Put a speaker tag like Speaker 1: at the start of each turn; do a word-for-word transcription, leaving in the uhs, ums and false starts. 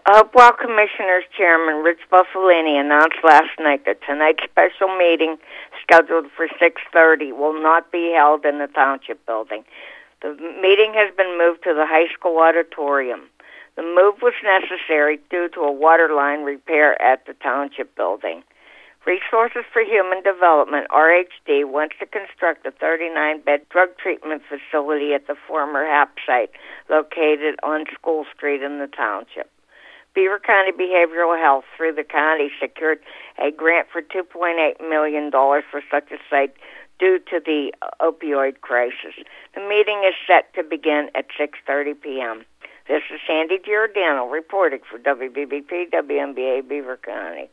Speaker 1: Hopewell Commissioners Chairman Rich Buffalini announced last night that tonight's special meeting, scheduled for six thirty, will not be held in the Township Building. The meeting has been moved to the high school auditorium. The move was necessary due to a water line repair at the Township Building. Resources for Human Development, R H D, wants to construct a thirty-nine bed drug treatment facility at the former H A P site located on School Street in the township. Beaver County Behavioral Health, through the county, secured a grant for two point eight million dollars for such a site due to the opioid crisis. The meeting is set to begin at six thirty p.m. This is Sandy Giordano reporting for W B B P W M B A Beaver County.